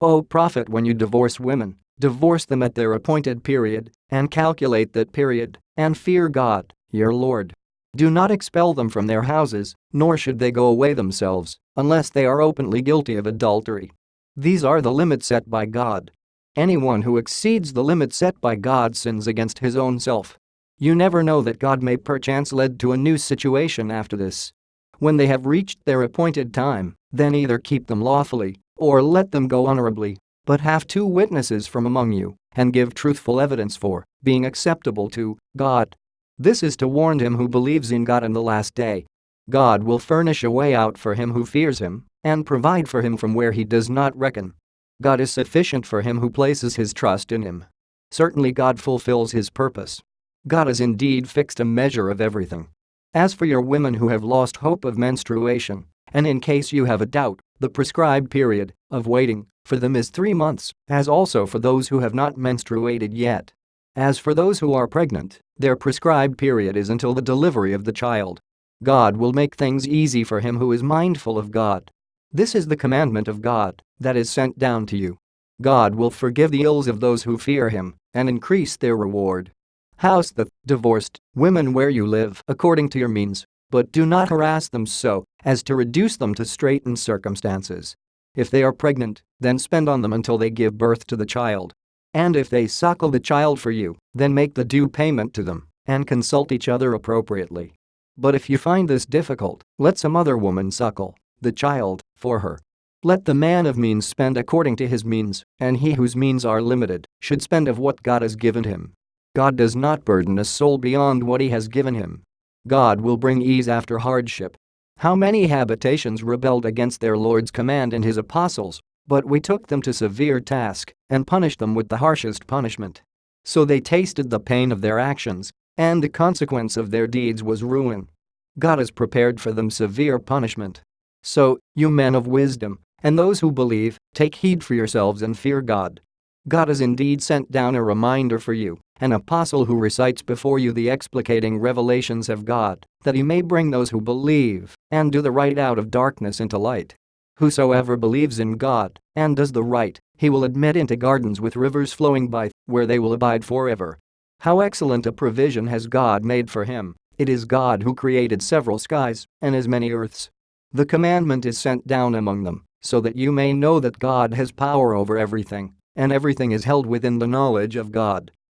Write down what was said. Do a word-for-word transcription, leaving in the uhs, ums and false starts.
O prophet, when you divorce women, divorce them at their appointed period, and calculate that period, and fear God, your Lord. Do not expel them from their houses, nor should they go away themselves, unless they are openly guilty of adultery. These are the limits set by God. Anyone who exceeds the limit set by God sins against his own self. You never know that God may perchance lead to a new situation after this. When they have reached their appointed time, then either keep them lawfully, or let them go honorably, but have two witnesses from among you, and give truthful evidence for being acceptable to God. This is to warn him who believes in God in the last day. God will furnish a way out for him who fears him, and provide for him from where he does not reckon. God is sufficient for him who places his trust in him. Certainly God fulfills his purpose. God has indeed fixed a measure of everything. As for your women who have lost hope of menstruation, and in case you have a doubt, the prescribed period of waiting for them is three months, as also for those who have not menstruated yet. As for those who are pregnant, their prescribed period is until the delivery of the child. God will make things easy for him who is mindful of God. This is the commandment of God that is sent down to you. God will forgive the ills of those who fear him and increase their reward. House the divorced women where you live according to your means, but do not harass them so as to reduce them to straitened circumstances. If they are pregnant, then spend on them until they give birth to the child. And if they suckle the child for you, then make the due payment to them and consult each other appropriately. But if you find this difficult, let some other woman suckle the child for her. Let the man of means spend according to his means, and he whose means are limited should spend of what God has given him. God does not burden a soul beyond what he has given him. God will bring ease after hardship. How many habitations rebelled against their Lord's command and his apostles, but we took them to severe task and punished them with the harshest punishment. So they tasted the pain of their actions, and the consequence of their deeds was ruin. God has prepared for them severe punishment. So, you men of wisdom, and those who believe, take heed for yourselves and fear God. God has indeed sent down a reminder for you, an apostle who recites before you the explicating revelations of God, that he may bring those who believe and do the right out of darkness into light. Whosoever believes in God and does the right, he will admit into gardens with rivers flowing by, where they will abide forever. How excellent a provision has God made for him! It is God who created several skies and as many earths. The commandment is sent down among them, so that you may know that God has power over everything, and everything is held within the knowledge of God.